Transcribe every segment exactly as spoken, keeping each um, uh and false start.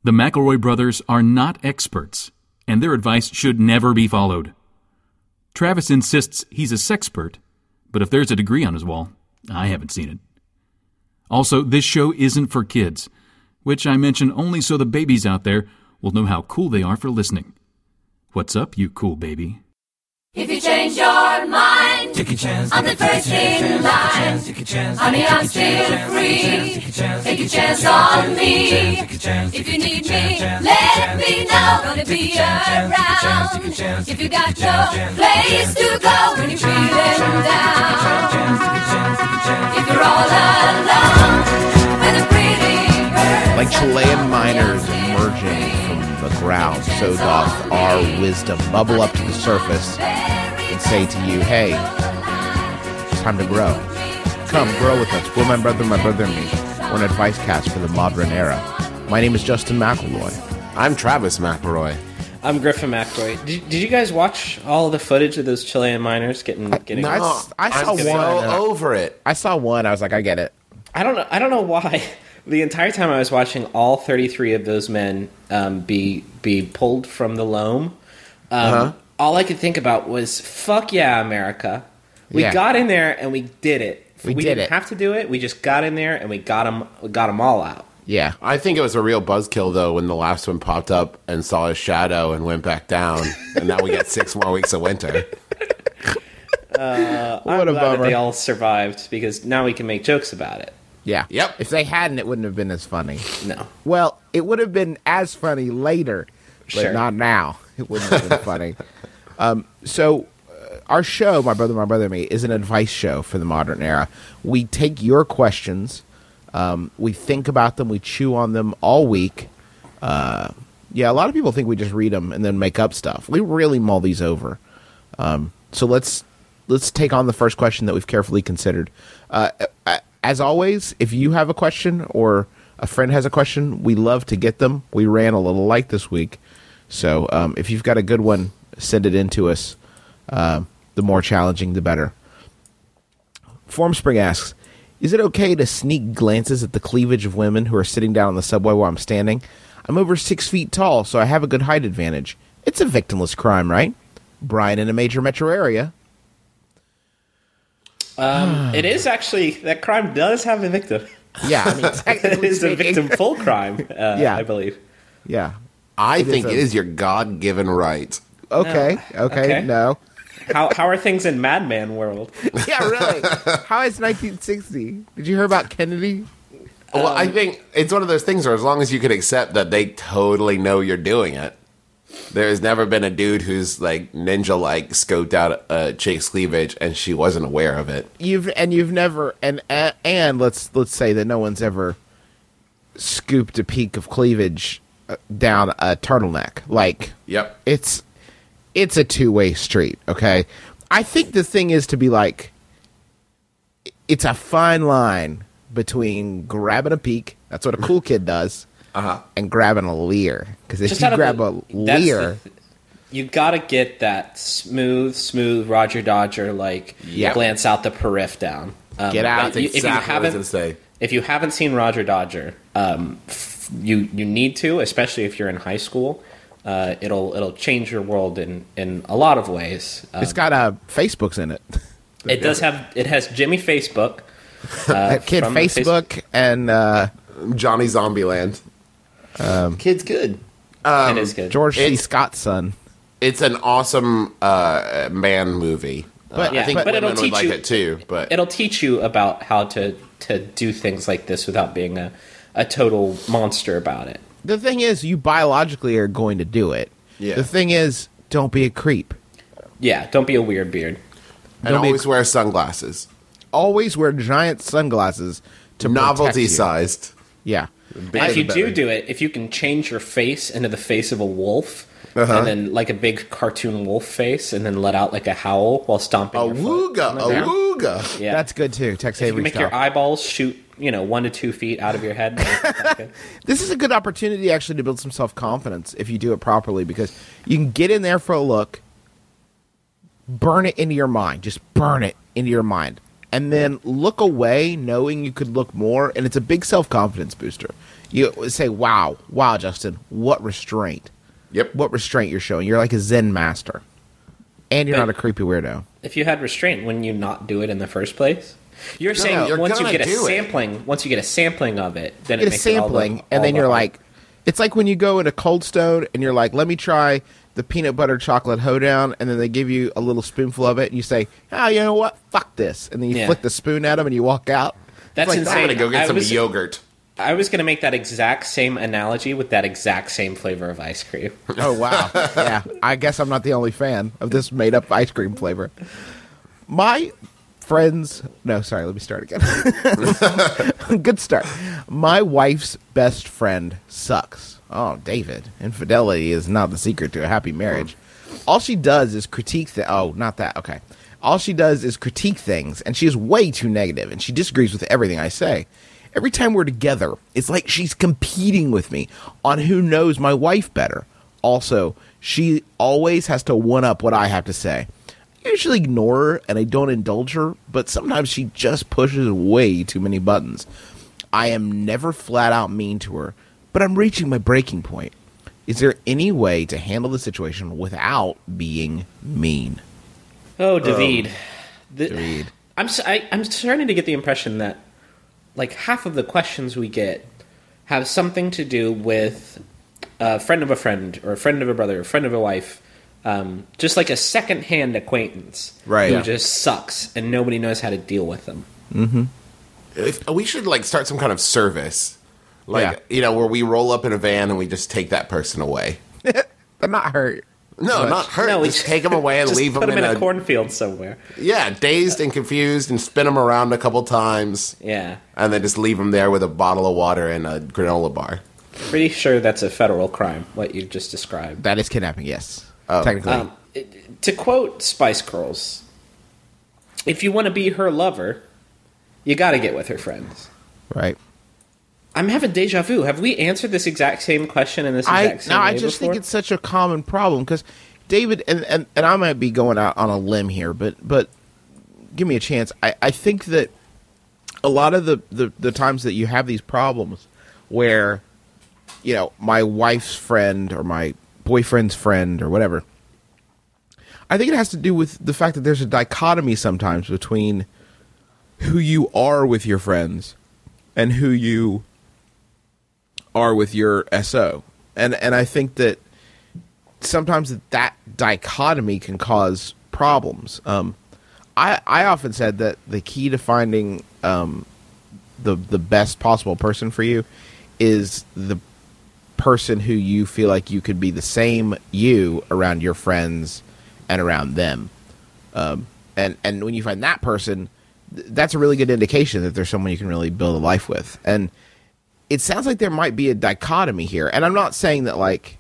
The McElroy brothers are not experts, and their advice should never be followed. Travis insists he's a sexpert, but if there's a degree on his wall, I haven't seen it. Also, this show isn't for kids, which I mention only so the babies out there will know how cool they are for listening. What's up, you cool baby? If you change your mind, take a chance, I'm the first in line. Honey, I'm still free. Take a chance on me. If you need me, let me know. Gonna be around. If you got no place to go when you're feeling down. If you're all alone with a pretty bird. Like Chilean miners emerging from the ground, so doth our wisdom bubble up to the surface and say to you, hey, it's time to grow. Come, grow with us. We're my brother, my brother and me. We're an advice cast for the modern era. My name is Justin McElroy. I'm Travis McElroy. I'm Griffin McElroy. Did, did you guys watch all of the footage of those Chilean miners getting getting? No, I, I saw I'm one. so over it. I saw one. I was like, I get it. I don't know. I don't know why. The entire time I was watching all thirty-three of those men um, be be pulled from the loam, um, uh-huh. all I could think about was, fuck yeah, America. We Yeah. got in there and we did it. We did didn't it. have to do it. We just got in there and we got them, we got them all out. Yeah. I think it was a real buzzkill, though, when the last one popped up and saw his shadow and went back down. And now we get six more weeks of winter. Uh, What I'm a glad bummer. that they all survived because now we can make jokes about it. Yeah. Yep. If they hadn't, it wouldn't have been as funny. No. Well, it would have been as funny later, but Sure. not now. It wouldn't have been funny. Um, so, uh, our show, My Brother, My Brother and Me, is an advice show for the modern era. We take your questions, um, we think about them, we chew on them all week. Uh, yeah, a lot of people think we just read them and then make up stuff. We really mull these over. Um, so let's let's take on the first question that we've carefully considered. Uh, uh, as always, if you have a question or a friend has a question, we love to get them. We ran a little light this week. So um, if you've got a good one, send it in to us. Uh, the more challenging, the better. Formspring asks, is it okay to sneak glances at the cleavage of women who are sitting down on the subway while I'm standing? I'm over six feet tall, so I have a good height advantage. It's a victimless crime, right? Brian in a major metro area. Um, it is actually, that crime does have a victim. Yeah, I mean, It technically is a speaking- victim full crime, uh, Yeah. I believe. Yeah. I It think is a- it is your God-given right. Okay. No. Okay. Okay. No. How how are things in Madman world? Yeah, really. How is nineteen sixty? Did you hear about Kennedy? Well, I think it's one of those things where as long as you can accept that they totally know you're doing it, there's never been a dude who's like ninja-like scoped out a chick's cleavage and she wasn't aware of it. You've and you've never and and, and let's let's say that no one's ever scooped a peak of cleavage uh, down a turtleneck. Like, Yep. it's it's a two-way street, okay? I think the thing is to be like, it's a fine line between grabbing a peek, that's what a cool kid does, Uh-huh. and grabbing a leer. Because if Just you out of grab the- a that's leer, the- you gotta get that smooth, smooth Roger Dodger like Yep. glance out the periph down. Um, Get out. but That's you- exactly if you what I was haven't, going to say. if you haven't seen Roger Dodger, um, f- you you need to, especially if you're in high school. Uh, it'll it'll change your world in, in a lot of ways. Um, it's got uh, Facebook's in it. it does have it has Jimmy Facebook. Uh, That kid from the Facebook and uh, Johnny Zombieland. Kid's good. it is good. George C. It's- Scott's son. It's an awesome uh, man movie. But- Uh, yeah, I think but it'll women teach would like you- it too. But It'll teach you about how to, to do things like this without being a, a total monster about it. The thing is, you biologically are going to do it. Yeah. The thing is, don't be a creep. Yeah, don't be a weird beard. and don't be- always wear sunglasses, Always wear giant sunglasses to protect novelty you. sized. Yeah. And if you do do it, if you can change your face into the face of a wolf, Uh-huh. and then like a big cartoon wolf face, and then let out like a howl while stomping A your foot. wooga, on the a ground. wooga. Yeah, That's good too. Tex if you Avery can make style. your eyeballs shoot, you know, one to two feet out of your head. that's good. This is a good opportunity actually to build some self confidence if you do it properly, because you can get in there for a look, burn it into your mind, just burn it into your mind, and then look away knowing you could look more, and it's a big self confidence booster. You say, "Wow, wow, Justin, what restraint! Yep. What restraint you're showing. You're like a Zen master, and you're But- not a creepy weirdo." If you had restraint, wouldn't you not do it in the first place? You're saying no, you're once you gonna get a do it. sampling, once you get a sampling of it, then You it get a makes it all the- sampling, all and then the you're harder. like, it's like when you go into Cold Stone and you're like, "Let me try the peanut butter chocolate hoedown," and then they give you a little spoonful of it, and you say, "Oh, you know what? Fuck this," and then you Yeah. flick the spoon at them and you walk out. That's like, insane. I'm gonna go get I some was- yogurt. I was going to make that exact same analogy with that exact same flavor of ice cream. Oh wow, yeah. I guess I'm not the only fan of this made up ice cream flavor. My friends, no, sorry, let me start again. Good start. My wife's best friend sucks. Oh, David, infidelity is not the secret to a happy marriage. All she does is critique the. Oh, not that. Okay. All she does is critique things, and she is way too negative, and she disagrees with everything I say. Every time we're together, it's like she's competing with me on who knows my wife better. Also, she always has to one-up what I have to say. I usually ignore her, and I don't indulge her, but sometimes she just pushes way too many buttons. I am never flat-out mean to her, but I'm reaching my breaking point. Is there any way to handle the situation without being mean? Oh, David. The- David. I'm s- I, am starting to get the impression that like half of the questions we get have something to do with a friend of a friend or a friend of a brother, a friend of a wife, um, just like a second-hand acquaintance Right. who Yeah. just sucks and nobody knows how to deal with them. If, we should like start some kind of service, like Yeah. you know, where we roll up in a van and we just take that person away. But not hurt. No, But- not hurt. No, we just take them away and Just leave put them them in, in a, a cornfield somewhere. yeah, dazed and confused, and spin them around a couple times, Yeah. and then just leave them there with a bottle of water and a granola bar. Pretty sure that's a federal crime, what you just described. That is kidnapping, yes. Oh. Technically. Um, it- to quote Spice Girls, if you want to be her lover, you got to get with her friends. right. I'm having deja vu. Have we answered this exact same question in this I exact same no, way I just before? think it's such a common problem because David and, and and I might be going out on a limb here, but but give me a chance. I, I think that a lot of the, the the times that you have these problems where you know my wife's friend or my boyfriend's friend or whatever, I think it has to do with the fact that there's a dichotomy sometimes between who you are with your friends and who you are with your S O. And and I think that sometimes that, that dichotomy can cause problems. Um, I I often said that the key to finding um, the the best possible person for you is the person who you feel like you could be the same you around your friends and around them. Um, and and when you find that person, th- that's a really good indication that there's someone you can really build a life with. And it sounds like there might be a dichotomy here. And I'm not saying that like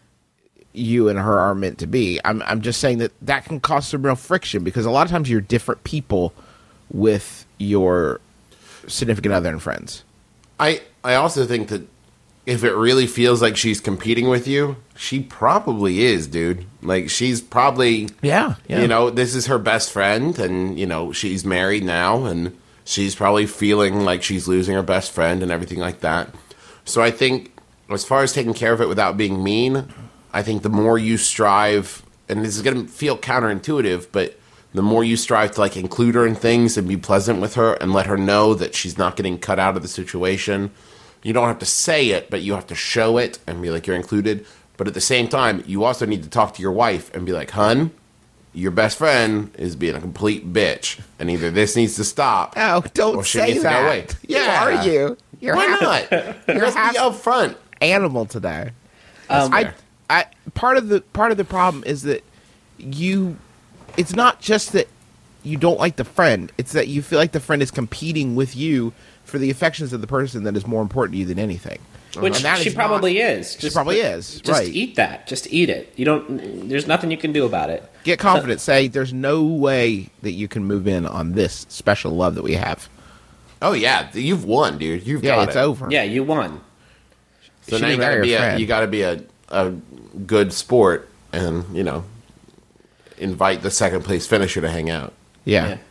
you and her are meant to be. I'm I'm just saying that that can cause some real friction because a lot of times you're different people with your significant other and friends. I I also think that if it really feels like she's competing with you, she probably is, dude. Like she's probably Yeah, yeah. You know, this is her best friend, and you know she's married now, and she's probably feeling like she's losing her best friend and everything like that. So I think, as far as taking care of it without being mean, I think the more you strive, and this is going to feel counterintuitive, but the more you strive to like include her in things and be pleasant with her and let her know that she's not getting cut out of the situation. You don't have to say it, but you have to show it and be like you're included. But at the same time, you also need to talk to your wife and be like, hun, your best friend is being a complete bitch, and either this needs to stop. Oh, don't or she say needs to go away. that. Yeah. Who are you? You're Why half- not? You're Let's half be upfront. animal today. Um, I, I part of the part of the problem is that you it's not just that you don't like the friend, it's that you feel like the friend is competing with you for the affections of the person that is more important to you than anything. Which And that she is probably not- is. She probably is, Just right. eat that. Just eat it. You don't. There's nothing you can do about it. Get confident. Say there's no way that you can move in on this special love that we have. Oh yeah, you've won, dude. You've Yeah, got it's it. over. Yeah, you won. So She now you didn't marry gotta her be a friend. you gotta be a a good sport and you know invite the second place finisher to hang out. Yeah. Yeah.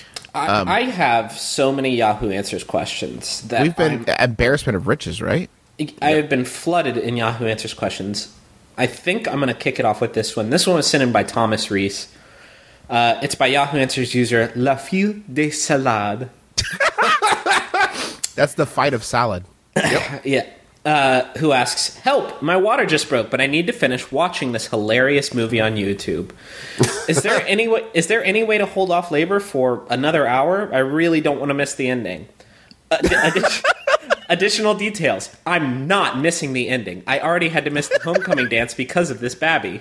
I, I have so many Yahoo Answers questions that We've been I'm- embarrassment of riches, right? I have been flooded in Yahoo Answers questions. I think I'm going to kick it off with this one. This one was sent in by Thomas Reese. Uh, it's by Yahoo Answers user La Fille de Salade. That's the fight of salad. Yep. Yeah. Uh, who asks, help, my water just broke, but I need to finish watching this hilarious movie on YouTube. Is there any way, is there any way to hold off labor for another hour? I really don't want to miss the ending. Uh, addi- additional details. I'm not missing the ending. I already had to miss the homecoming dance because of this babby.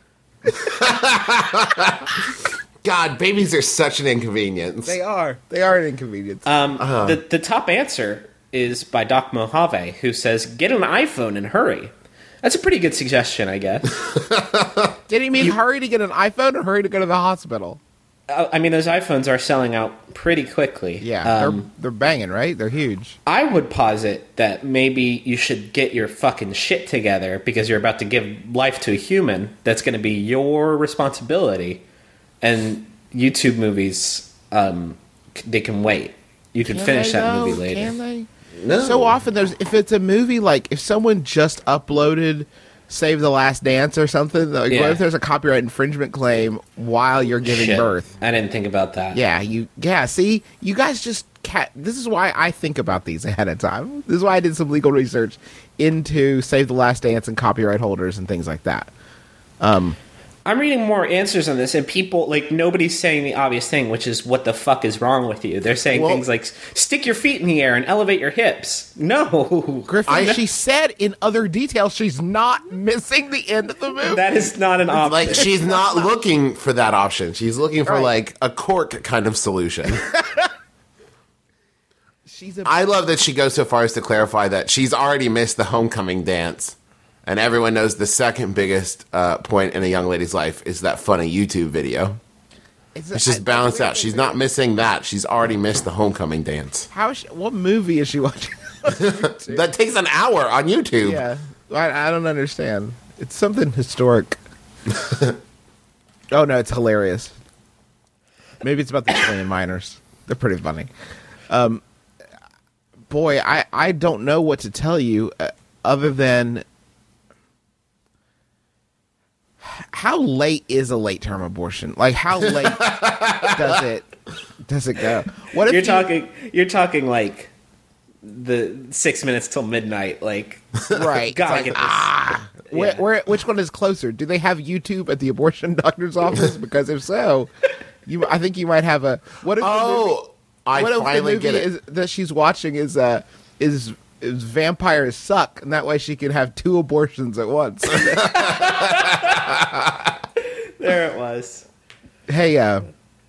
God, babies are such an inconvenience. They are. They are an inconvenience. Um, uh-huh. the, the top answer is by Doc Mojave, who says, get an iPhone and hurry. That's a pretty good suggestion, I guess. Did he mean you, hurry to get an iPhone or hurry to go to the hospital? Uh, I mean, those iPhones are selling out pretty quickly. Yeah, um, they're, they're banging, right? They're huge. I would posit that maybe you should get your fucking shit together because you're about to give life to a human that's going to be your responsibility. And YouTube movies, um, they can wait. You can, can finish that know? movie later. Can they? No. So often, there's if it's a movie like if someone just uploaded Save the Last Dance or something, like yeah. what if there's a copyright infringement claim while you're giving Shit. birth? I didn't think about that. Yeah, you. Yeah, see, you guys just. Ca- this is why I think about these ahead of time. This is why I did some legal research into Save the Last Dance and copyright holders and things like that. Um. I'm reading more answers on this, and people, like, nobody's saying the obvious thing, which is, what the fuck is wrong with you? They're saying well, things like, stick your feet in the air and elevate your hips. No. Griffin, I, she said in other details she's not missing the end of the movie. That is not an option. Like, she's not looking for that option. She's looking for, right. like, a cork kind of solution. She's a- I love that she goes so far as to clarify that she's already missed the homecoming dance. And everyone knows the second biggest uh, point in a young lady's life is that funny YouTube video. It's, It's just I- balanced I- out. She's not missing that. She's already missed the homecoming dance. How? Is she, what movie is she watching? That takes an hour on YouTube. Yeah, I, I don't understand. It's something historic. Oh no, it's hilarious. Maybe it's about the Chilean miners. They're pretty funny. Um, boy, I, I don't know what to tell you uh, other than how late is a late term abortion? Like how late does it does it go? What if you're you, talking you're talking like the six minutes till midnight, like right? gotta like, get this. ah, Yeah. where, where which one is closer? Do they have YouTube at the abortion doctor's office? Because if so, you I think you might have a what if the movie, Oh, I what if the finally movie get it. is, that she's watching is uh is is vampires suck, and that way she can have two abortions at once. There it was. Hey, uh,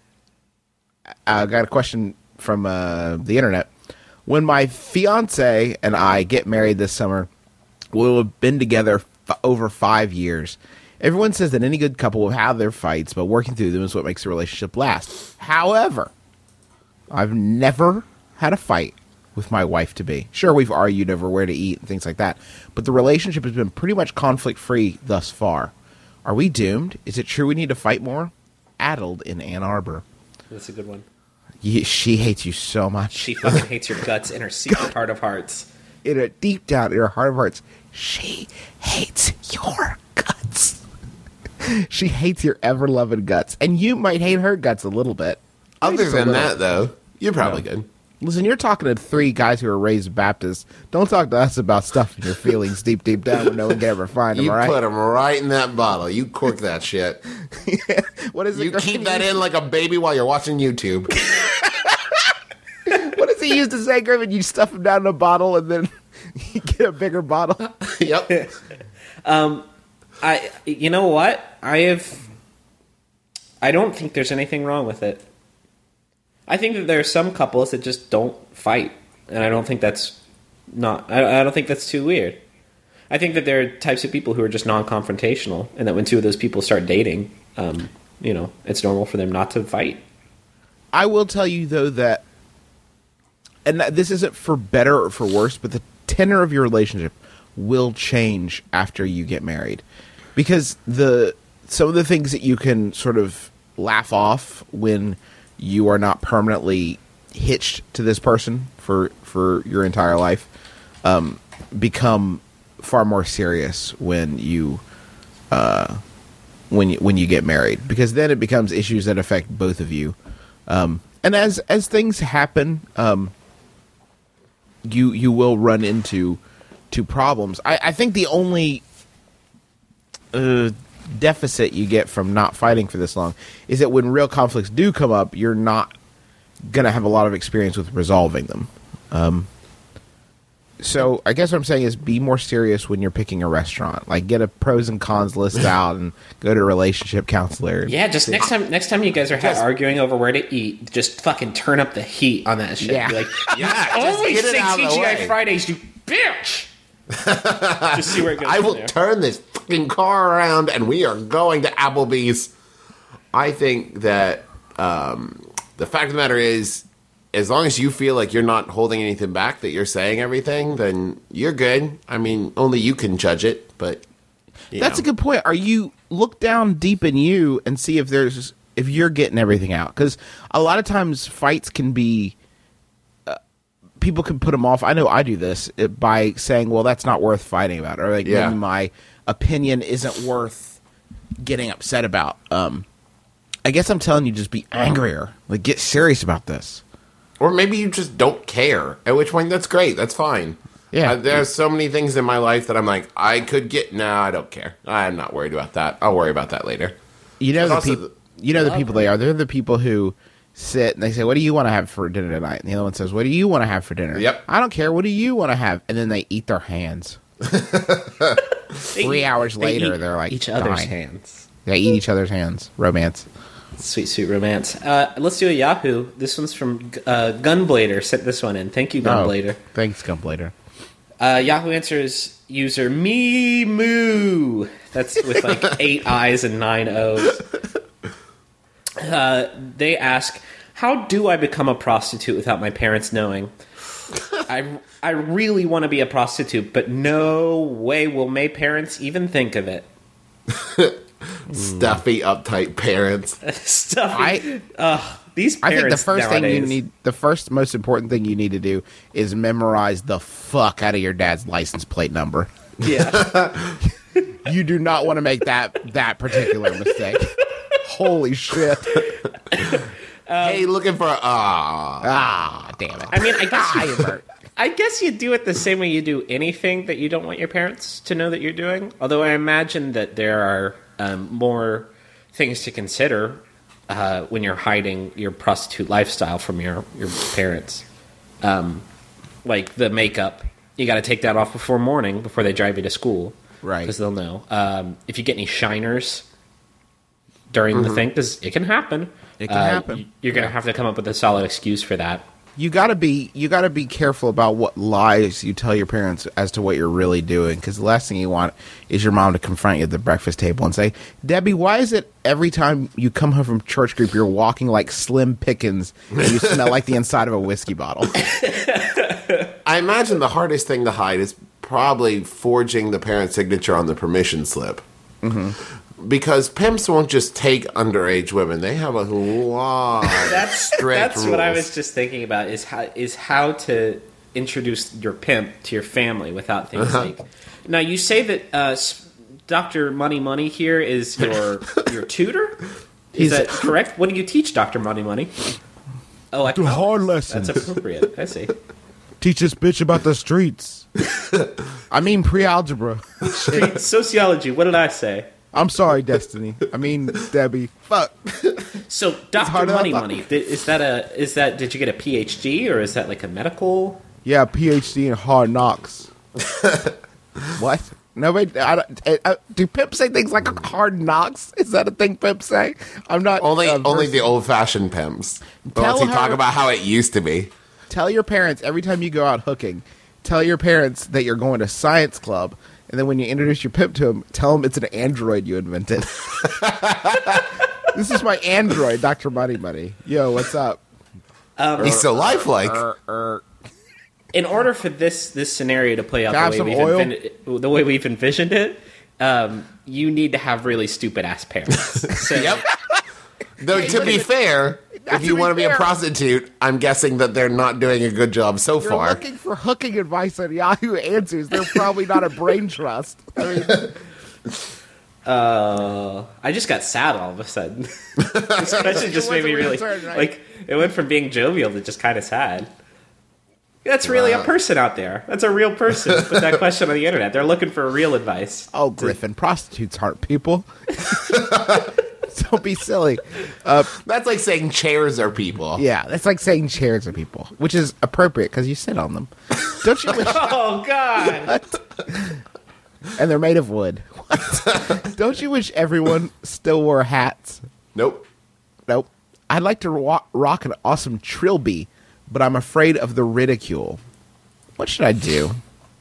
I got a question from uh, the internet. When my fiance and I get married this summer, we'll have been together f- over five years. Everyone says that any good couple will have their fights, but working through them is what makes a relationship last. However, I've never had a fight with my wife-to-be. Sure, we've argued over where to eat and things like that, but the relationship has been pretty much conflict-free thus far. Are we doomed? Is it true we need to fight more? Addled in Ann Arbor. That's a good one. Ye- she hates you so much. She fucking hates your guts in her secret heart of hearts. In her deep down in her heart of hearts, she hates your guts. She hates your ever-loving guts, and you might hate her guts a little bit. Other Just a than little. that, though, you're probably No. good. Listen, you're talking to three guys who are raised Baptists. Don't talk to us about stuff in your feelings deep, deep down where no one can ever find them, You all right? put them right in that bottle. You cork that shit. What is it? You Griffin? keep that in like a baby while you're watching YouTube. What does he used to say, Griffin? You stuff him down in a bottle and then you get a bigger bottle? Yep. I, you know what? I have. I don't think there's anything wrong with it. I think that there are some couples that just don't fight, and I don't think that's not. I, I don't think that's too weird. I think that there are types of people who are just non-confrontational, and that when two of those people start dating, um, you know, it's normal for them not to fight. I will tell you, though, that, and that this isn't for better or for worse, but the tenor of your relationship will change after you get married. Because the some of the things that you can sort of laugh off when you are not permanently hitched to this person for, for your entire life, um, become far more serious when you uh, when you when you get married, because then it becomes issues that affect both of you. Um, and as as things happen, um, you you will run into to problems. I, I think the only uh, deficit you get from not fighting for this long is that when real conflicts do come up, you're not going to have a lot of experience with resolving them. Um, so I guess what I'm saying is be more serious when you're picking a restaurant. Like, get a pros and cons list out and go to a relationship counselor. Yeah, just next time next time you guys are ha- arguing over where to eat, just fucking turn up the heat on that shit. Yeah. Be like, Yeah, you just always get it say out of the T G I way. Fridays, you bitch! Just see where it goes I from will there. turn this fucking car around and we are going to Applebee's. I think that um, the fact of the matter is, as long as you feel like you're not holding anything back, that you're saying everything, then you're good. I mean, only you can judge it, but you That's know. a good point. Are you look down deep in you and see if there's if you're getting everything out? Because a lot of times fights can be uh, people can put them off. I know I do this uh, by saying, "Well, that's not worth fighting about," or like Yeah. maybe my opinion isn't worth getting upset about. Um, I guess I'm telling you, just be angrier. Like, get serious about this. Or maybe you just don't care. At which point, that's great. That's fine. Yeah. Uh, there's so many things in my life that I'm like, I could get. No, I don't care. I'm not worried about that. I'll worry about that later. You know But the also people. You know the people they are. They're the people who sit and they say, "What do you want to have for dinner tonight?" And the other one says, "What do you want to have for dinner?" Yep. I don't care. What do you want to have? And then they eat their hands. Three hours They later, eat they're like each other's dying. hands. They eat each other's hands. Romance. Sweet, sweet romance. Uh, let's do a Yahoo. This one's from uh, Gunblader. Sent this one in. Thank you, Gunblader. Oh, thanks, Gunblader. Uh, Yahoo Answers user me moo. That's with like eight I's and nine O's. Uh, they ask, how do I become a prostitute without my parents knowing? I, I really want to be a prostitute, but no way will my parents even think of it. Stuffy, uptight parents. Stuff. I- Ugh, these I parents think the first thing you nowadays- need, the first most important thing you need to do is memorize the fuck out of your dad's license plate number. Yeah. You do not want to make that that particular mistake. Holy shit! Hey, looking for ah. Ah, damn it! I mean, I guess Ah, you, you hurt. I guess you do it the same way you do anything that you don't want your parents to know that you're doing. Although I imagine that there are um, more things to consider uh, when you're hiding your prostitute lifestyle from your, your parents. Um, like the makeup. You got to take that off before morning, before they drive you to school. Right. Because they'll know. Um, if you get any shiners during the thing, because it can happen. It can uh, happen. y- You're going to have to come up with a solid excuse for that. You gotta be you gotta be careful about what lies you tell your parents as to what you're really doing, because the last thing you want is your mom to confront you at the breakfast table and say, "Debbie, why is it every time you come home from church group you're walking like Slim Pickens and you smell like the inside of a whiskey bottle?" I imagine the hardest thing to hide is probably forging the parent signature on the permission slip. Mm-hmm. Because pimps won't just take underage women; they have a lot That's of strict that's rules. what I was just thinking about is how is how to introduce your pimp to your family without things Uh-huh. like. Now you say that uh, S- Doctor Money Money here is your your tutor. Is He's- that correct? What do you teach, Doctor Money Money? Oh, I, hard that's lessons. appropriate. I see. Teach this bitch about the streets. I mean pre-algebra. Street sociology. What did I say? I'm sorry, Destiny. I mean Debbie. Fuck. So, Doctor harder Money than I Money, th- is that a is that? Did you get a P H D or is that like a medical? Yeah, PhD in hard knocks. What? Nobody. I don't, uh, uh, do pimps say things like hard knocks? Is that a thing pimps say? I'm not. only uh, only versed- the old fashioned pimps. Tell Once you talk her- about how it used to be. Tell your parents every time you go out hooking. Tell your parents that you're going to science club, and then when you introduce your pimp to them, tell them it's an android you invented. This is my android, Doctor Money Money. Yo, what's up? He's so lifelike. Er, er. In order for this this scenario to play out Can I have the some way, we've oil? envisioned, the way we've envisioned it, um, you need to have really stupid ass parents. So, Yep. Though to be fair, if you want to be a prostitute, I'm guessing that they're not doing a good job so You're far. looking for hooking advice on Yahoo Answers. They're probably not a brain trust. I mean, Uh, I just got sad all of a sudden. This question just made me really turn, right? like it went from being jovial to just kind of sad. That's really a person out there. That's a real person. Put that question on the internet. They're looking for real advice. oh, Griffin, prostitutes aren't people. Don't be silly. That's like saying chairs are people. Yeah, that's like saying chairs are people, which is appropriate because you sit on them. Don't you wish? Oh God! And they're made of wood. Don't you wish everyone still wore hats? Nope. Nope. I'd like to ro- rock an awesome trilby, but I'm afraid of the ridicule. What should I do?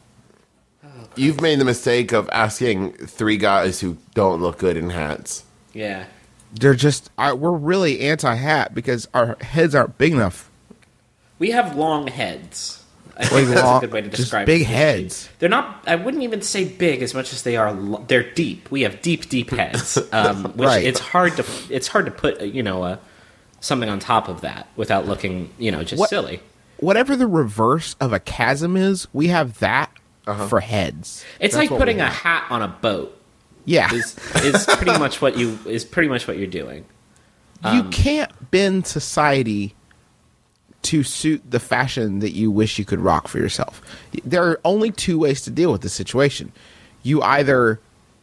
You've made the mistake of asking three guys who don't look good in hats. Yeah. They're just, I, we're really anti-hat because our heads aren't big enough. We have long heads. I Like think that's long- a good way to just describe big it. heads. They're not. I wouldn't even say big as much as they are. lo- They're deep. We have deep, deep heads. Um, which Right. it's hard to. It's hard to put. You know, uh, something on top of that without looking. You know, just What- silly. Whatever the reverse of a chasm is, we have that for heads. It's That's like what putting we a have. hat on a boat. Yeah. Is is pretty much what you is pretty much what you're doing. You can't bend society to suit the fashion that you wish you could rock for yourself. There are only two ways to deal with the situation. You either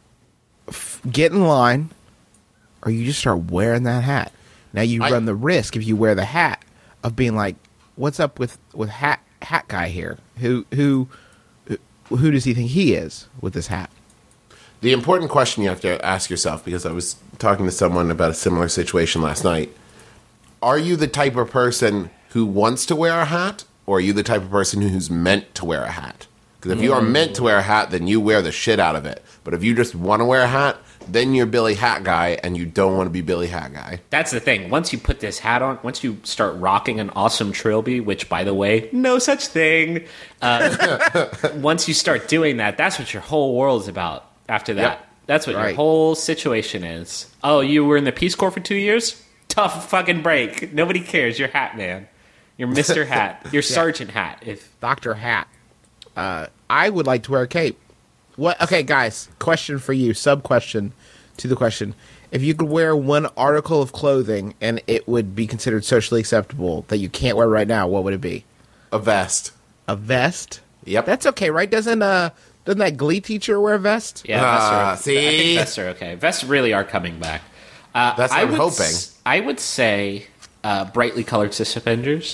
f- get in line or you just start wearing that hat. Now you I- run the risk if you wear the hat of being like, what's up with, with hat hat guy here? Who who who does he think he is with this hat? The important question you have to ask yourself, because I was talking to someone about a similar situation last night, are you the type of person who wants to wear a hat, or are you the type of person who's meant to wear a hat? Because if you are meant to wear a hat, then you wear the shit out of it. But if you just want to wear a hat, then you're Billy Hat Guy, and you don't want to be Billy Hat Guy. That's the thing. Once you put this hat on, once you start rocking an awesome trilby, which, by the way, no such thing. Uh, once you start doing that, that's what your whole world's about. After that, Yep. that's what your Right. whole situation is. Oh, you were in the Peace Corps for two years? Tough fucking break. Nobody cares. You're Hat Man. You're Mister Hat. You're Sergeant Hat. If Doctor Hat. Uh, I would like to wear a cape. What? Okay, guys. Question for you. Sub question to the question: if you could wear one article of clothing and it would be considered socially acceptable that you can't wear right now, what would it be? A vest. A vest? Yep. That's okay, right? Doesn't uh doesn't that Glee teacher wear a vest? yeah, Ah, vests are, I see? think vests are okay. Vests really are coming back. Uh, That's what I I'm would hoping. s- I would say uh, brightly colored suspenders.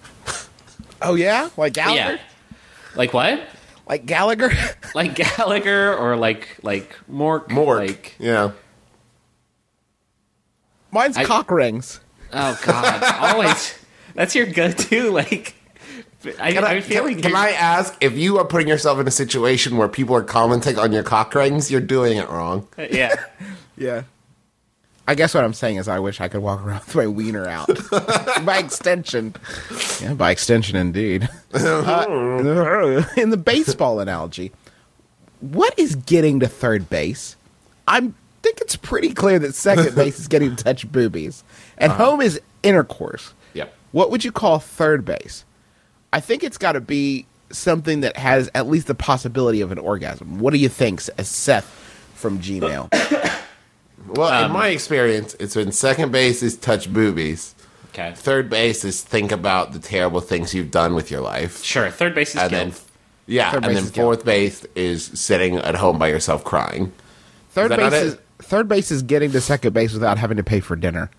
Oh yeah, like Gallagher. Yeah. Like what? Like Gallagher. Like Gallagher or like like Mork? Mork. Like Yeah. Mine's I- cock rings. oh god, always. That's your go-to. Like I, Can I, I feel can, like can you're- I ask, if you are putting yourself in a situation where people are commenting on your cock rings, you're doing it wrong. yeah. Yeah. I guess what I'm saying is I wish I could walk around with my wiener out. By extension. Yeah, by extension, indeed. Uh, in the baseball analogy, what is getting to third base? I think it's pretty clear that second base is getting to touch boobies. And home is intercourse. Yep. What would you call third base? I think it's got to be something that has at least the possibility of an orgasm. What do you think, Seth from Gmail? Well, in my experience, it's when second base is touch boobies. Okay. Third base is think about the terrible things you've done with your life. Sure. Third base is And guilt. then, yeah, Third and base then is guilt. fourth base is sitting at home by yourself crying. Third Is that base not it? is third base is getting to second base without having to pay for dinner.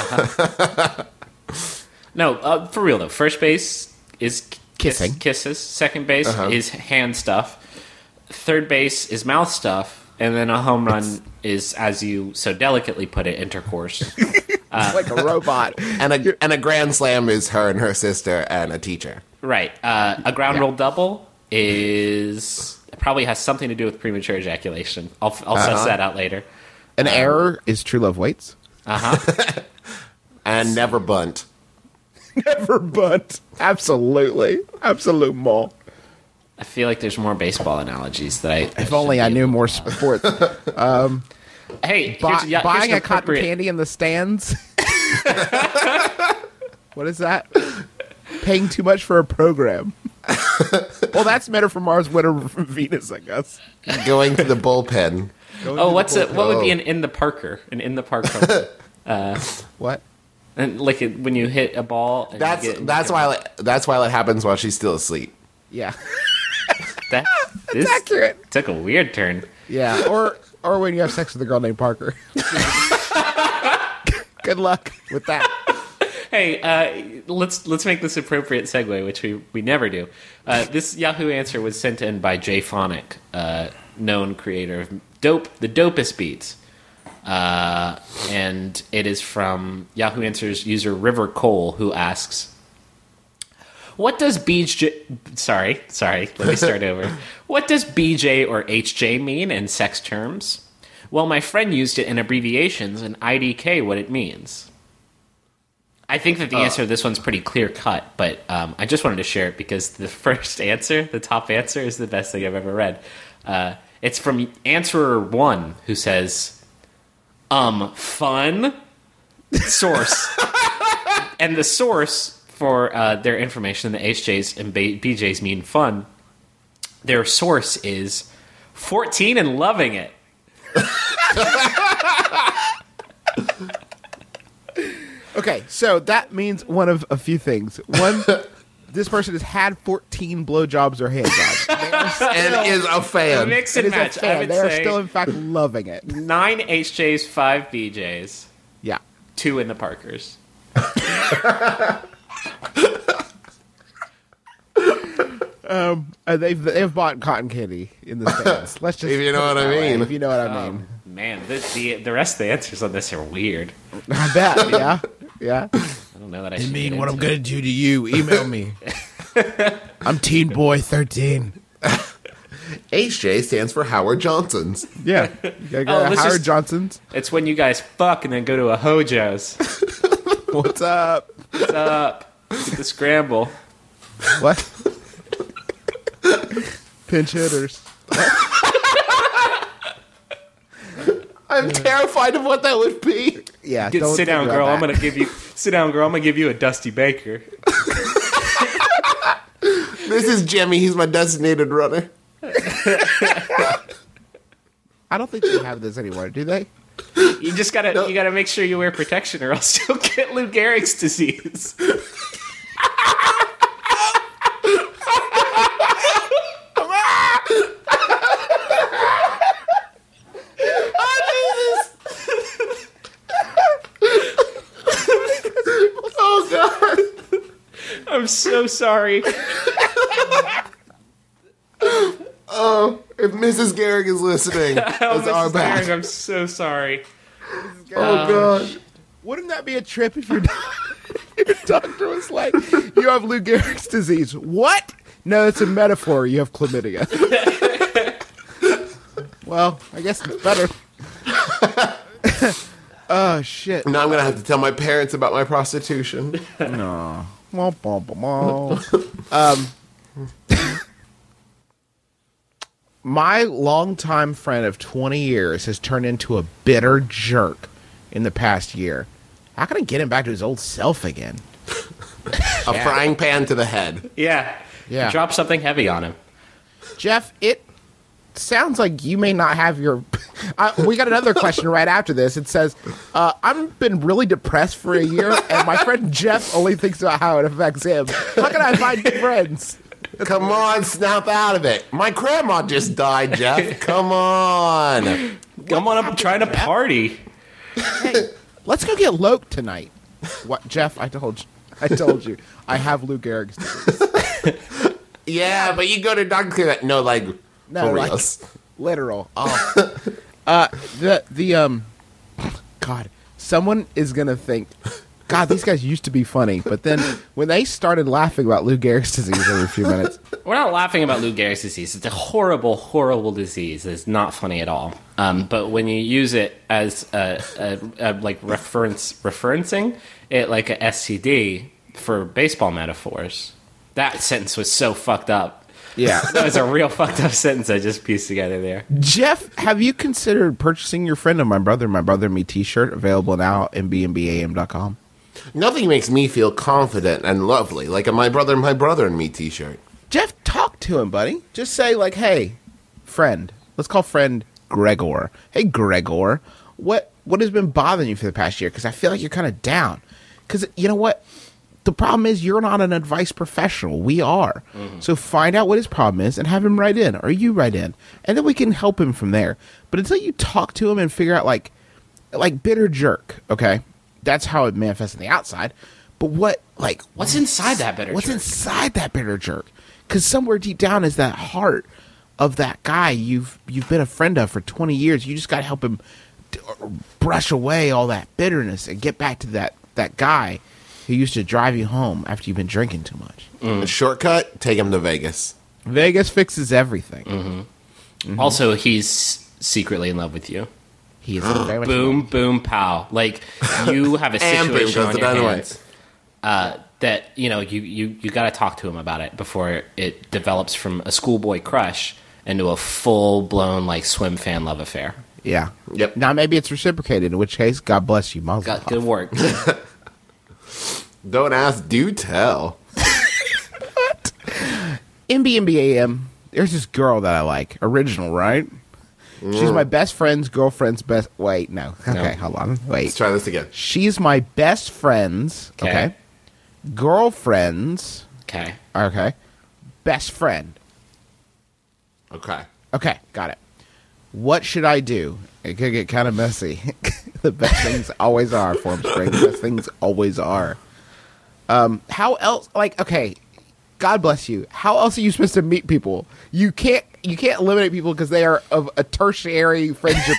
No, uh, for real though. First base is kiss, Kissing. kisses. Second base Uh-huh. is hand stuff. Third base is mouth stuff, and then a home run is, as you so delicately put it, intercourse. like a robot. And a and a grand slam is her and her sister and a teacher. Right. Uh, a ground roll double is probably has something to do with premature ejaculation. I'll I'll suss that out later. An error is true love waits. Uh huh. And never bunt. Never bunt. Absolutely. Absolute mall. I feel like there's more baseball analogies that I. If only I knew more sports. Hey, Bu- here's, yeah, buying here's a an cotton appropriate- candy in the stands. What is that? Paying too much for a program. Well, that's Men Are From Mars, Women Are From Venus, I guess. Going to the bullpen. Going Oh, to what's the it? What would be Oh. an in the Parker? An in the park home. bull- What? And like it, when you hit a ball. And That's you get, that's why that's why it happens while she's still asleep. Yeah. that. This Accurate. took a weird turn. Yeah, or or when you have sex with a girl named Parker. Good luck with that. Hey, uh, let's let's make this appropriate segue, which we, we never do. Uh, this Yahoo answer was sent in by Jay Phonic, uh, known creator of Dope, the dopest beats, uh, and it is from Yahoo Answers user River Cole, who asks, "What does B J? Sorry, sorry. Let me start over. What does B J or H J mean in sex terms? Well, my friend used it in abbreviations, and I D K what it means." I think that the answer to this one's pretty clear cut, but um, I just wanted to share it because the first answer, the top answer, is the best thing I've ever read. Uh, it's from Answerer One, who says, "Um, fun source," and the source for uh, their information, the H Js and B Js mean fun. Their source is fourteen and loving it. Okay, so that means one of a few things. One, this person has had fourteen blowjobs or handjobs. They are still- And is a fan. Mix it and is a match. I fan. would They are say still, in fact, loving it. nine H Js, five B Js, Yeah. two in the Parkers. Uh, they've they've bought cotton candy in the stands. Let's just If you know put it what I that way, mean. If you know what I mean. Man, the, the the rest of the answers on this are weird. I bet. Yeah. Yeah. I don't know that I should get into gonna do to you. Email me. I'm Teen Boy thirteen. H J stands for Howard Johnson's. Yeah. You gotta go Oh, to let's Howard just- Johnson's. it. It's when you guys fuck and then go to a Hojo's. What's up? What's up? Get the scramble. What? Pinch hitters. I'm terrified of what that would be. Yeah. Get, don't sit down, think about girl. I'm that. gonna give you. Sit down, girl. I'm gonna give you a Dusty Baker. This is Jimmy. He's my designated runner. I don't think they have this anymore, do they? You just gotta. You gotta make sure you wear protection, or else you'll get Lou Gehrig's disease. Oh God. I'm so sorry. If Missus Gehrig is listening, Oh, it's our Missus bad. Gehrig, I'm so sorry. Oh God. Wouldn't that be a trip if your, do- your doctor was like, you have Lou Gehrig's disease? What? No, it's a metaphor. You have chlamydia. Well, I guess it's better. Oh, shit. Now I'm gonna have to tell my parents about my prostitution. No. Womp, womp, womp. Um, my longtime friend of twenty years has turned into a bitter jerk in the past year. How can I get him back to his old self again? A frying pan to the head. Yeah. Yeah. Drop something heavy on him. Jeff, it sounds like you may not have your... Uh, we got another question right after this. It says, uh, I've been really depressed for a year, and my friend Jeff only thinks about how it affects him. How can I find new friends? Come on, snap out of it. My grandma just died, Jeff. Come on. Come on up and try to party. Hey, let's go get Loke tonight. What, Jeff? I told you. I told you. I have Lou Gehrig's disease. Yeah, but you go to Doctor Clear that. No, like, No, for like, reals. literal. Oh. uh, the the um, God, someone is gonna think, God, these guys used to be funny, but then when they started laughing about Lou Gehrig's disease every few minutes, We're not laughing about Lou Gehrig's disease. It's a horrible, horrible disease. It's not funny at all. Um, but when you use it as a, a, a like reference, referencing it like a S T D for baseball metaphors, that sentence was so fucked up. yeah. That was a real fucked up sentence I just pieced together there. Jeff, have you considered purchasing your friend of my brother, my brother and me T-shirt available now at m b m b a m dot com? Nothing makes me feel confident and lovely like a My Brother, My Brother and Me t-shirt. Jeff, talk to him, buddy. Just say, like, hey, friend. Let's call friend Gregor. Hey, Gregor, what what has been bothering you for the past year? Because I feel like you're kind of down. Because, you know what? The problem is you're not an advice professional. We are. Mm-hmm. So find out what his problem is and have him write in, or you write in. And then we can help him from there. But until you talk to him and figure out, like, like bitter jerk, okay? That's how it manifests on the outside. But what, like... What's inside that bitter what's jerk? What's inside that bitter jerk? Because somewhere deep down is that heart of that guy you've you've been a friend of for twenty years. You just got to help him d- brush away all that bitterness and get back to that, that guy who used to drive you home after you've been drinking too much. Mm. The shortcut, take him to Vegas. Vegas fixes everything. Mm-hmm. Mm-hmm. Also, he's secretly in love with you. He is very much boom, boom, pow. Like, you have a situation on your hands uh, that, you know, you, you, you got to talk to him about it before it develops from a schoolboy crush into a full-blown, like, swim fan love affair. Yeah. Yep. Now, maybe it's reciprocated, in which case, God bless you, Mazel Got tov. good work. Don't ask, do tell. M B M B A M, there's this girl that I like. Original, right? Mm. She's my best friend's girlfriend's best... Wait, no. Okay, no. Hold on. Wait. Let's try this again. She's my best friend's... Okay. okay. Girlfriend's... Okay. Okay. Best friend. Okay. Okay, got it. What should I do? It could get kind of messy. The best things always are, Formspring. The best things always are. Um, how else? Like, okay, God bless you. How else are you supposed to meet people? You can't. You can't eliminate people because they are of a tertiary friendship.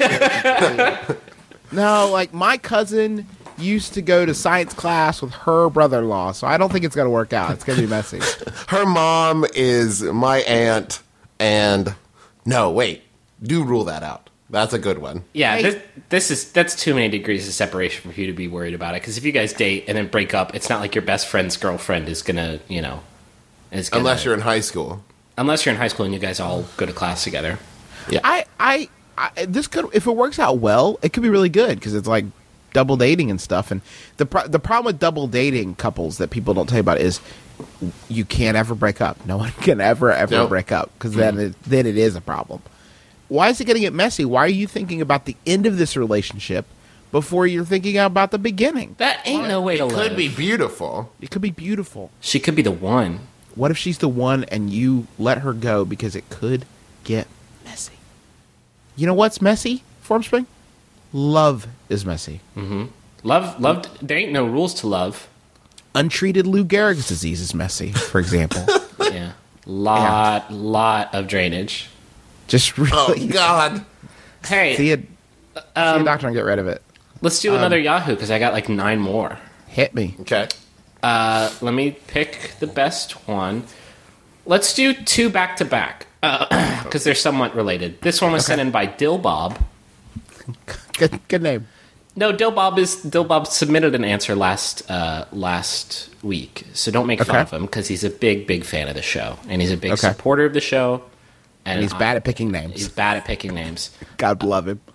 No, like my cousin used to go to science class with her brother-in-law, so I don't think it's going to work out. It's going to be messy. Her mom is my aunt, and no, wait, do rule that out. That's a good one. Yeah, Hey. this, this is that's too many degrees of separation for you to be worried about it. Because if you guys date and then break up, it's not like your best friend's girlfriend is gonna, you know, is gonna, Unless you're in high school. unless you're in high school and you guys all go to class together. Yeah. I, I, I, this could, if it works out well, it could be really good because it's like double dating and stuff. And the pro- the problem with double dating couples that people don't tell you about is you can't ever break up. No one can ever ever Nope. break up because then it, then it is a problem. Why is it going to get messy? Why are you thinking about the end of this relationship before you're thinking about the beginning? That ain't no way to live. Could be beautiful. It could be beautiful. She could be the one. What if she's the one and you let her go because it could get messy? You know what's messy, Formspring? Love is messy. Mm-hmm. Love, love. There ain't no rules to love. Untreated Lou Gehrig's disease is messy, for example. Yeah, lot, yeah. lot of drainage. Just really. Oh, God. Hey, see a, see um, a doctor and get rid of it. Let's do Um, another Yahoo because I got like nine more. Hit me. Okay. Uh, let me pick the best one. Let's do two back to back because they're somewhat related. This one was Okay. sent in by Dill Bob. Good, good name. No, Dill Bob is Dill Bob submitted an answer last uh, last week, so don't make fun Okay. of him because he's a big, big fan of the show and he's a big Okay. supporter of the show. And, And he's I- bad at picking names. He's bad at picking names. God love him.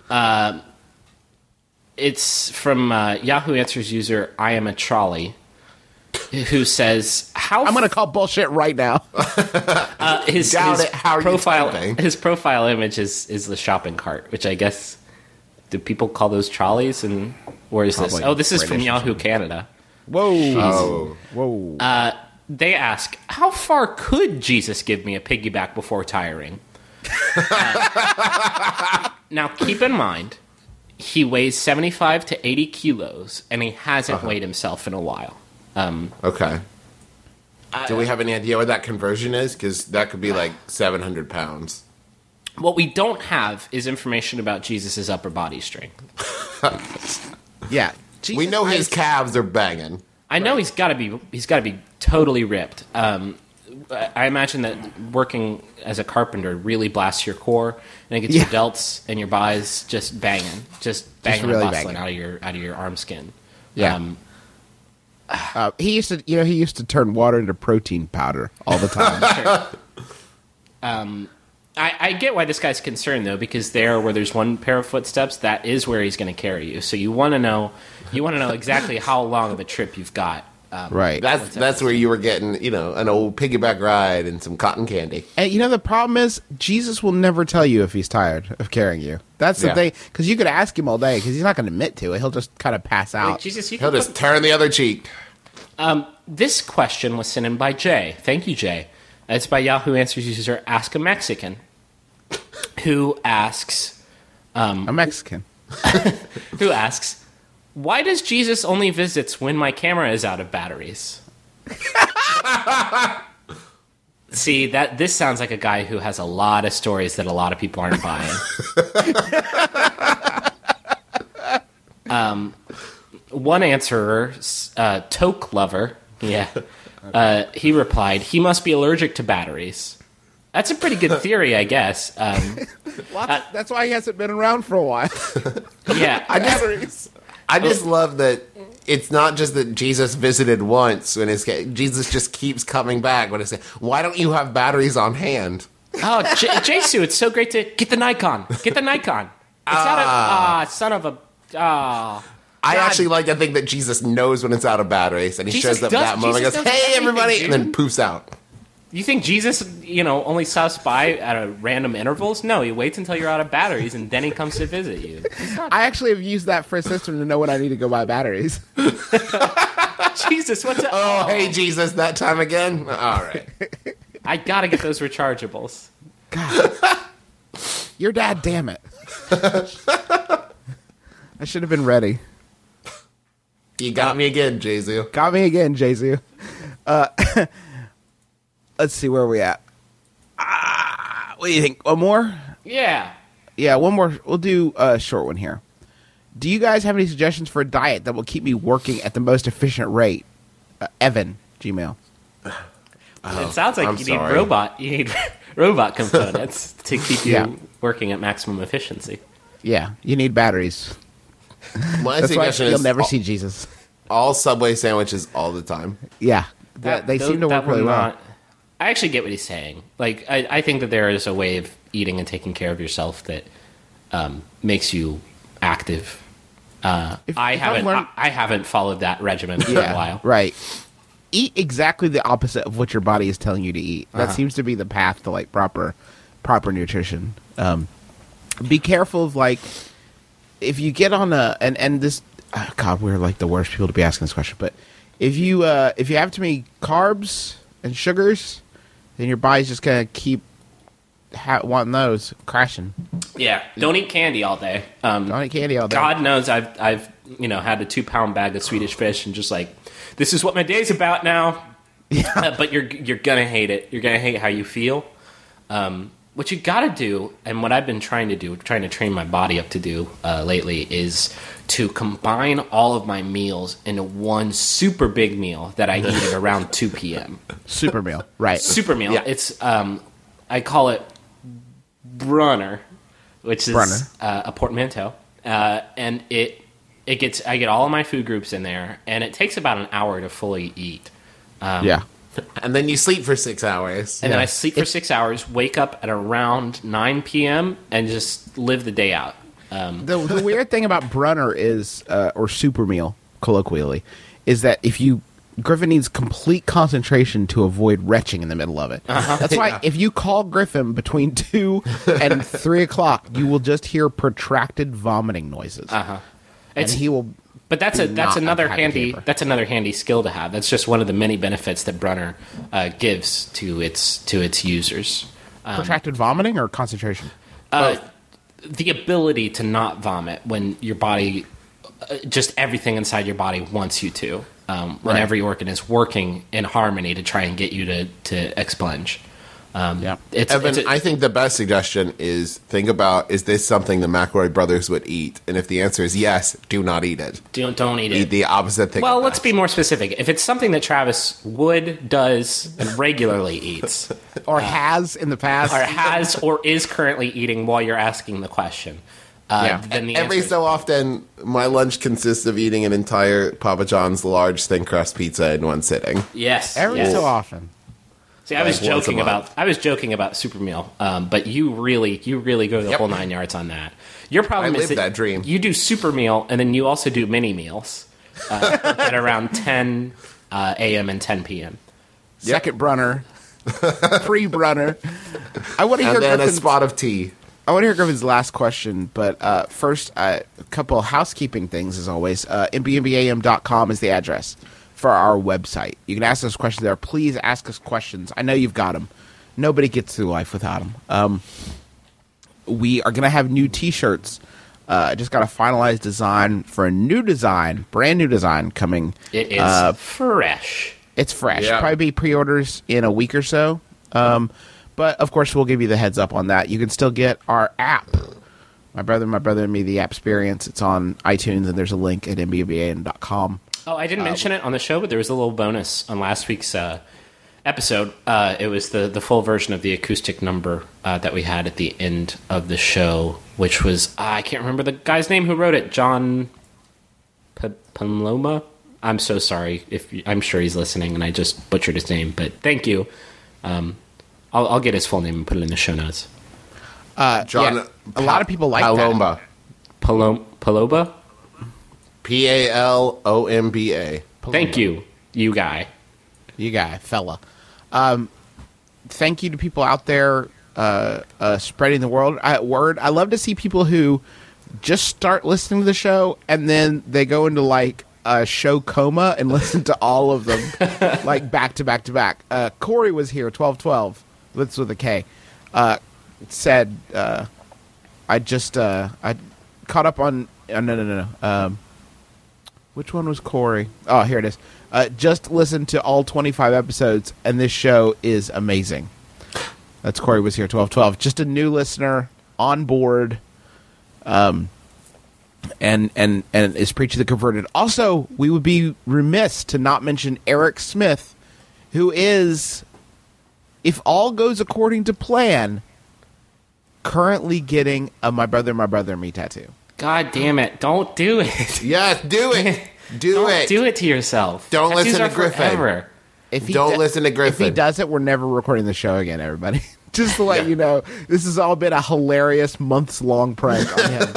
It's from uh, Yahoo Answers user I am a trolley, who says how I'm going to call bullshit right now. uh, his, Doubt his it. How are you profile typing? his profile image is, is the shopping cart, which I guess do people call those trolleys? And where is this? Probably Oh, this is from British or Yahoo Canada. Whoa. Oh. Whoa. Uh, they ask, how far could Jesus give me a piggyback before tiring? Uh, now, keep in mind, he weighs seventy-five to eighty kilos, and he hasn't Uh-huh. weighed himself in a while. Um, Okay. Do we have any idea what that conversion is? Because that could be like seven hundred pounds. what we don't have is information about Jesus' upper body strength. yeah. We Jesus know his Christ. calves are banging. I know he's got to be he's got to be totally ripped. Um, I I imagine that working as a carpenter really blasts your core, and it gets Yeah. your delts and your buys just banging, just banging really and bustling banging. out of your out of your arm skin. Yeah. Um, Uh, he used to, you know, he used to turn water into protein powder all the time. I, I get why this guy's concerned, though, because there, where there's one pair of footsteps, that is where he's going to carry you. So you want to know, you want to know exactly how long of a trip you've got. Um, Right. That's that's where you were getting, you know, an old piggyback ride and some cotton candy. And you know the problem is Jesus will never tell you if he's tired of carrying you. That's the Yeah. thing, because you could ask him all day, because he's not going to admit to it. He'll just kind of pass out. Like, Jesus, you He'll can just put- turn the other cheek. Um, this question was sent in by Jay. Thank you, Jay. It's by Yahoo Answers user Ask a Mexican, who asks, A Mexican. who asks, why does Jesus only visits when my camera is out of batteries? See, that this sounds like a guy who has a lot of stories that a lot of people aren't buying. um, one answerer, uh, Toke Lover, yeah, uh, he replied, he must be allergic to batteries. That's a pretty good theory, I guess. Um, Lots, that's why he hasn't been around for a while. yeah, I just, I just love that it's not just that Jesus visited once when his Jesus just keeps coming back. When it's why don't you have batteries on hand? Oh, J- Jesu, it's so great to get the Nikon. Get the Nikon. It's not a ah, son of a ah. I God. actually like to think that Jesus knows when it's out of batteries, and he Jesus shows up does- that moment and Jesus goes, does "Hey, everything, everybody," dude. and then poofs out. You think Jesus, you know, only stops by at a random intervals? No, he waits until you're out of batteries, and then he comes to visit you. I actually have used that for a system to know when I need to go buy batteries. Jesus, what's up? Oh, hey, Jesus, that time again. All right. I gotta get those rechargeables. Your dad, damn it. I should have been ready. You got me again, Jesus. Got me again, Jesus. Uh, let's see, where are we at? Ah, what do you think? One more? Yeah. Yeah, one more. We'll do a short one here. Do you guys have any suggestions for a diet that will keep me working at the most efficient rate? Uh, Evan, Gmail. it sounds like I'm you sorry. need robot. You need robot components to keep you Yeah. working at maximum efficiency. Yeah, you need batteries. My That's why suggestion you'll is never all, see Jesus. all Subway sandwiches all the time. Yeah, That- they tho- seem to that work really will well. not- I actually get what he's saying. Like, I, I think that there is a way of eating and taking care of yourself that um, makes you active. Uh, If- I if I've haven't. learned- I, I haven't followed that regimen for a Yeah, while. right. Eat exactly the opposite of what your body is telling you to eat. That Uh-huh. seems to be the path to like proper, proper nutrition. Um, be careful of like if you get on a and and this. Oh God, we're like the worst people to be asking this question. But if you uh, if you have too many carbs and sugars, then your body's just gonna keep ha- wanting those crashing. Yeah, don't eat candy all day. Um, Don't eat candy all day. God knows I've I've you know had a two pound bag of Swedish fish and just like this is what my day's about now. Yeah. Uh, but you're you're gonna hate it. You're gonna hate how you feel. Um, what you gotta do, and what I've been trying to do, trying to train my body up to do uh, lately, is to combine all of my meals into one super big meal that I eat at around two p.m. Super meal, right? Super meal. Yeah. It's um, I call it Brunner, which is Brunner. uh, a portmanteau, uh, and it it gets I get all of my food groups in there, and it takes about an hour to fully eat. Um, Yeah. And then you sleep for six hours. and then Yeah. I sleep for six hours, wake up at around nine p.m., and just live the day out. Um, The, the weird thing about Brunner is, uh, or super meal, colloquially, is that if you Griffin needs complete concentration to avoid retching in the middle of it. That's why Yeah. if you call Griffin between two and three o'clock, you will just hear protracted vomiting noises, uh-huh. and It's, he will. but that's a do that's not another unpack handy paper. that's another handy skill to have. That's just one of the many benefits that Brunner uh, gives to its to its users. Protracted vomiting or concentration. Uh, the ability to not vomit when your body, uh, just everything inside your body wants you to, um, when Right. every organ is working in harmony to try and get you to, to expunge. Um, Yeah. it's, Evan, it's a- I think the best suggestion is think about, is this something the McElroy brothers would eat? And if the answer is yes, do not eat it. don't, don't eat Eat it. the opposite thing. Well, of let's that. be more specific. If it's something that Travis would, does, and regularly eats, Or has in the past. or has, or is currently eating while you're asking the question, uh, Yeah. then the Every answer so often, my lunch consists of eating an entire Papa John's large thin crust pizza in one sitting. yes, Every yes. so often. See, I was Like once a joking month. about I was joking about super meal, um, but you really you really go the Yep. whole nine yards on that. Your problem I is live that dream. you do super meal and then you also do mini meals uh, at around ten uh, a.m. and ten p.m. Second Brunner, pre-Brunner. I want to hear And then a Griffin's, spot of tea. I want to hear Griffin's last question, but uh, first, uh, a couple of housekeeping things as always. Uh, M B M B A M dot com is the address for our website. You can ask us questions there. Please ask us questions. I know you've got them. Nobody gets through life without them. Um, we are going to have new T-shirts. I uh, just got a finalized design for a new design, brand new design coming. It is Uh, fresh. It's fresh. Yeah. Probably be pre-orders in a week or so. Um, but, of course, we'll give you the heads up on that. You can still get our app. My Brother, My Brother, and Me, the app experience. It's on iTunes, and there's a link at M B M B A M dot com. Oh, I didn't mention it on the show, but there was a little bonus on last week's uh, episode. Uh, it was the, the full version of the acoustic number uh, that we had at the end of the show, which was, uh, I can't remember the guy's name who wrote it, John P- Paloma? I'm so sorry. If you- I'm sure he's listening, and I just butchered his name, but thank you. Um, I'll, I'll get his full name and put it in the show notes. Uh, John, yeah, a lot of people like Palomba. that. Palom- Paloba? P A L O M B A. Thank you, you guy. You guy, fella. Um, thank you to people out there uh, uh, spreading the world uh, word. I love to see people who just start listening to the show and then they go into like a show coma and listen to all of them like back to back to back. Uh, Corey was here, twelve twelve. That's with a K. Uh, said uh, I just uh, I caught up on uh, no no no no. Um, Which one was Corey? Oh, here it is. Uh, just listen to all twenty-five episodes, and this show is amazing. That's Corey was here, twelve twelve. Just a new listener on board, um, and and and is preaching the converted. Also, we would be remiss to not mention Eric Smith, who is, if all goes according to plan, currently getting a "My Brother, My Brother, and Me" tattoo. God damn it! Don't do it. Yes, do it. Do Don't it. do it to yourself. Don't Tattoos listen are to Griffin. forever. If he Don't do- listen to If he Griffin. does it, we're never recording the show again, everybody. Just to let Yeah. you know, this has all been a hilarious months-long prank on him.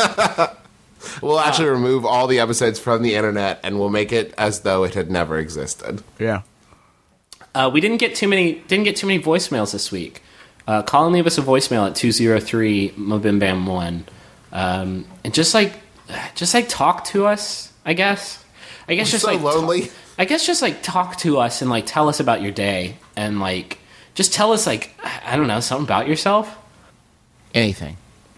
We'll actually remove all the episodes from the internet, and we'll make it as though it had never existed. Yeah. Uh, we didn't get too many. Didn't get too many voicemails this week. Uh, call and leave us a voicemail at two zero three Mobim Bam one, um, and just like, just like talk to us. I guess. I guess We're just so like lonely. ta- I guess just like talk to us and like tell us about your day and like just tell us like I don't know something about yourself. Anything.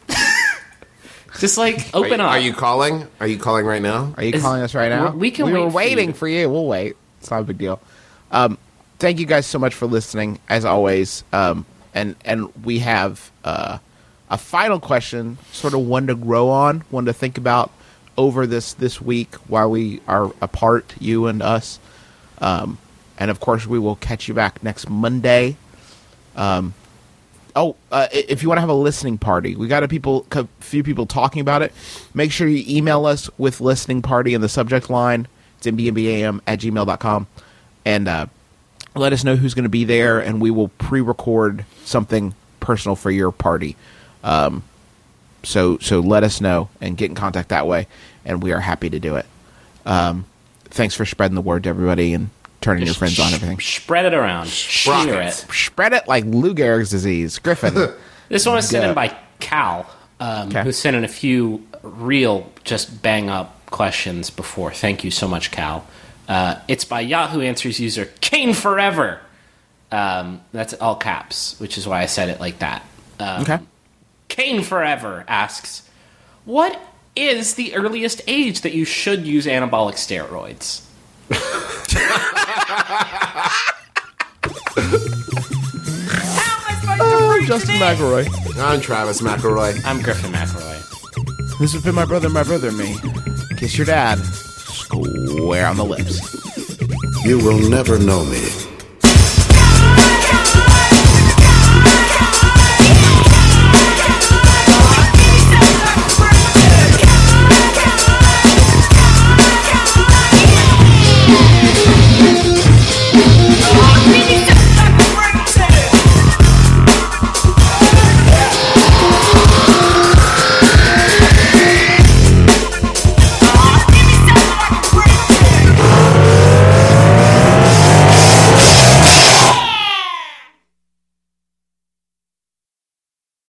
Just like Are open you, up. are you calling? Are you calling right now? Are you Is- calling us right now? we can We were wait for waiting you. for you. We'll wait. It's not a big deal. Um, thank you guys so much for listening, as always. Um, and and we have uh, a final question, sort of one to grow on, one to think about over this this week while we are apart, you and us. Um, and of course, we will catch you back next Monday. Um, oh, uh, i- if you want to have a listening party, we got a people, a few people talking about it. Make sure you email us with listening party in the subject line. It's m b m b a m at gmail dot com. And uh, let us know who's going to be there, and we will pre-record something personal for your party. Um, so so let us know and get in contact that way, and we are happy to do it. Um, thanks for spreading the word to everybody and turning your friends on everything. Spread it around. Cheer Rockets. it. Spread it like Lou Gehrig's disease. Griffin. This one was sent Go. in by Cal, um, Okay. who sent in a few real just bang up questions before. Thank you so much, Cal. Uh, it's by Yahoo Answers user Kane Forever. Um, that's all caps, which is why I said it like that. Um, Okay. Kane Forever asks, what is the earliest age that you should use anabolic steroids? Oh, Justin McElroy. I'm Travis McElroy. I'm Griffin McElroy. This has been My Brother, My Brother, and Me. Kiss your dad. Square on the lips. You will never know me